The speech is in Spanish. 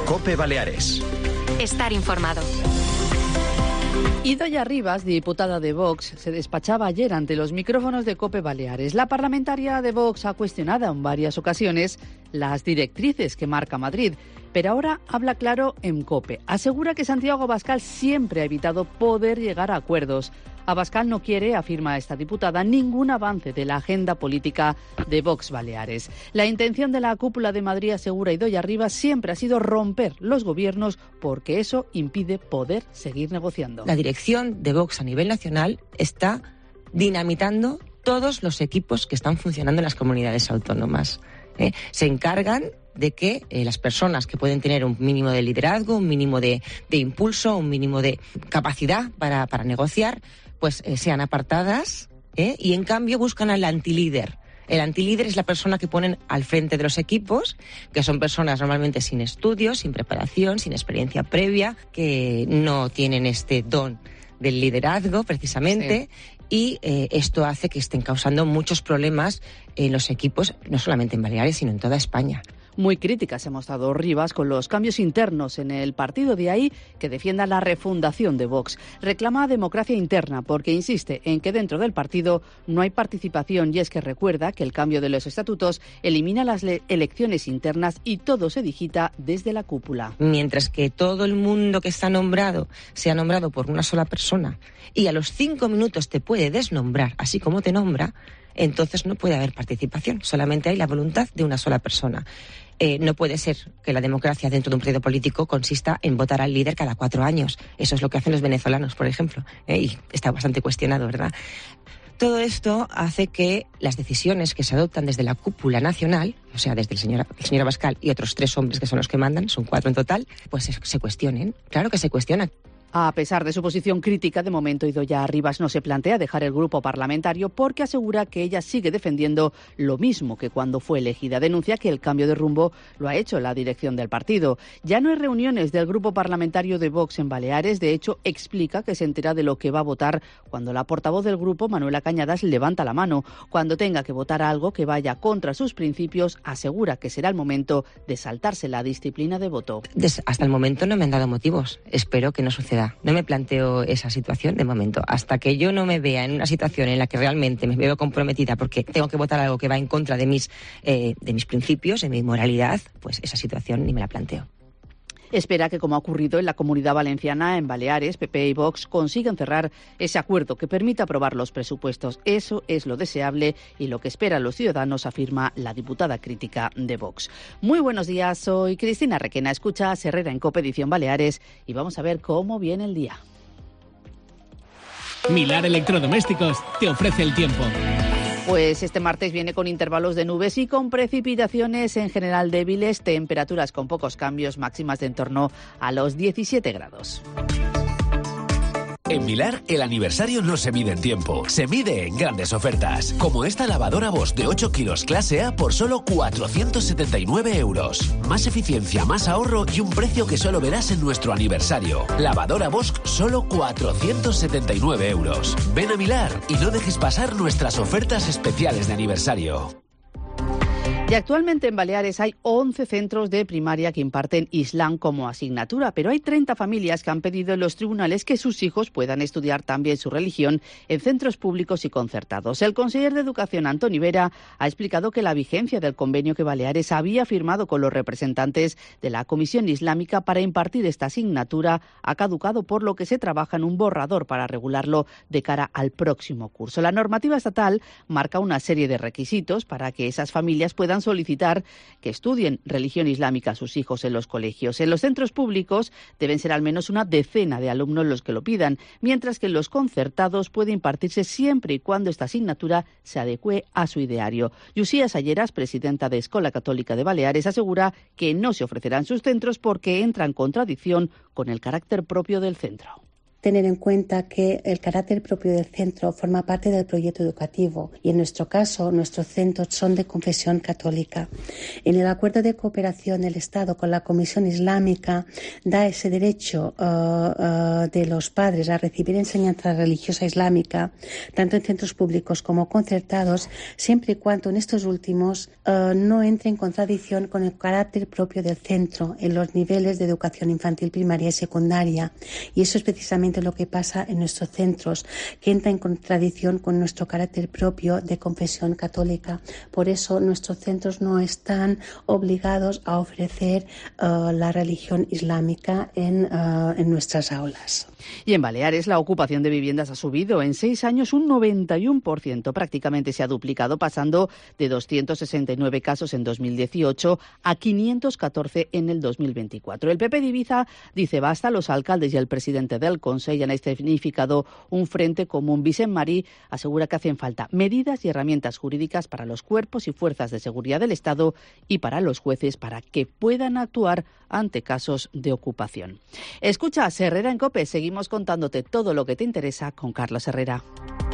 COPE Baleares. Estar informado. Idoia Rivas, diputada de Vox, se despachaba ayer ante los micrófonos de COPE Baleares. La parlamentaria de Vox ha cuestionado en varias ocasiones las directrices que marca Madrid, pero ahora habla claro en COPE. Asegura que Santiago Abascal siempre ha evitado poder llegar a acuerdos. Abascal no quiere, afirma esta diputada, ningún avance de la agenda política de Vox Baleares. La intención de la cúpula de Madrid, asegura Idoia Rivas, siempre ha sido romper los gobiernos porque eso impide poder seguir negociando. La dirección de Vox a nivel nacional está dinamitando todos los equipos que están funcionando en las comunidades autónomas. Se encargan de que las personas que pueden tener un mínimo de liderazgo, un mínimo de impulso, un mínimo de capacidad para negociar, pues sean apartadas, y en cambio buscan al antilíder. El antilíder es la persona que ponen al frente de los equipos, que son personas normalmente sin estudios, sin preparación, sin experiencia previa, que no tienen este don del liderazgo precisamente. Sí. Y esto hace que estén causando muchos problemas en los equipos, no solamente en Baleares, sino en toda España. Muy críticas se ha mostrado Rivas con los cambios internos en el partido, de ahí que defienda la refundación de Vox. Reclama democracia interna porque insiste en que dentro del partido no hay participación, y es que recuerda que el cambio de los estatutos elimina las elecciones internas y todo se digita desde la cúpula. Mientras que todo el mundo que está nombrado sea nombrado por una sola persona y a los 5 minutos te puede desnombrar así como te nombra, entonces no puede haber participación, solamente hay la voluntad de una sola persona. No puede ser que la democracia dentro de un partido político consista en votar al líder cada 4 años. Eso es lo que hacen los venezolanos, por ejemplo, y está bastante cuestionado, ¿verdad? Todo esto hace que las decisiones que se adoptan desde la cúpula nacional, o sea, desde el señor Abascal y otros 3 hombres que son los que mandan, son 4 en total, pues se cuestionen. Claro que se cuestionan. A pesar de su posición crítica, de momento Idoia Rivas no se plantea dejar el grupo parlamentario porque asegura que ella sigue defendiendo lo mismo que cuando fue elegida. Denuncia que el cambio de rumbo lo ha hecho la dirección del partido. Ya no hay reuniones del grupo parlamentario de Vox en Baleares. De hecho, explica que se entera de lo que va a votar cuando la portavoz del grupo, Manuela Cañadas, levanta la mano. Cuando tenga que votar algo que vaya contra sus principios, asegura que será el momento de saltarse la disciplina de voto. Hasta el momento no me han dado motivos. Espero que no suceda. No me planteo esa situación de momento. Hasta que yo no me vea en una situación en la que realmente me veo comprometida porque tengo que votar algo que va en contra de mis principios, de mi moralidad, pues esa situación ni me la planteo. Espera que, como ha ocurrido en la Comunidad Valenciana, en Baleares, PP y Vox consigan cerrar ese acuerdo que permita aprobar los presupuestos. Eso es lo deseable y lo que esperan los ciudadanos, afirma la diputada crítica de Vox. Muy buenos días, soy Cristina Requena. Escuchas Herrera en COPE Edición Baleares y vamos a ver cómo viene el día. Milar Electrodomésticos te ofrece el tiempo. Pues este martes viene con intervalos de nubes y con precipitaciones en general débiles, temperaturas con pocos cambios, máximas de en torno a los 17 grados. En Milar, el aniversario no se mide en tiempo, se mide en grandes ofertas. Como esta lavadora Bosch de 8 kilos clase A por solo 479 euros. Más eficiencia, más ahorro y un precio que solo verás en nuestro aniversario. Lavadora Bosch, solo 479 euros. Ven a Milar y no dejes pasar nuestras ofertas especiales de aniversario. Y actualmente en Baleares hay 11 centros de primaria que imparten Islam como asignatura, pero hay 30 familias que han pedido en los tribunales que sus hijos puedan estudiar también su religión en centros públicos y concertados. El conseller de Educación, Antoni Vera, ha explicado que la vigencia del convenio que Baleares había firmado con los representantes de la Comisión Islámica para impartir esta asignatura ha caducado, por lo que se trabaja en un borrador para regularlo de cara al próximo curso. La normativa estatal marca una serie de requisitos para que esas familias puedan solicitar que estudien religión islámica a sus hijos en los colegios. En los centros públicos deben ser al menos una decena de alumnos los que lo pidan, mientras que en los concertados puede impartirse siempre y cuando esta asignatura se adecue a su ideario. Llucia Salleras, presidenta de Escola Católica de Baleares, asegura que no se ofrecerán sus centros porque entra en contradicción con el carácter propio del centro. tener en cuenta que el carácter propio del centro forma parte del proyecto educativo y en nuestro caso nuestros centros son de confesión católica. En el acuerdo de cooperación del Estado con la Comisión Islámica da ese derecho de los padres a recibir enseñanza religiosa islámica tanto en centros públicos como concertados, siempre y cuando en estos últimos no entre en contradicción con el carácter propio del centro en los niveles de educación infantil, primaria y secundaria. Y eso es precisamente lo que pasa en nuestros centros, que entra en contradicción con nuestro carácter propio de confesión católica. Por eso nuestros centros no están obligados a ofrecer la religión islámica en nuestras aulas. Y en Baleares la ocupación de viviendas ha subido en 6 años un 91%. Prácticamente se ha duplicado, pasando de 269 casos en 2018 a 514 en el 2024. El PP de Ibiza dice basta. Los alcaldes y el presidente del Consell han escenificado un frente común. Vicent Marí asegura que hacen falta medidas y herramientas jurídicas para los cuerpos y fuerzas de seguridad del Estado y para los jueces para que puedan actuar ante casos de ocupación. Escucha Herrera en COPE. Seguimos contándote todo lo que te interesa con Carlos Herrera.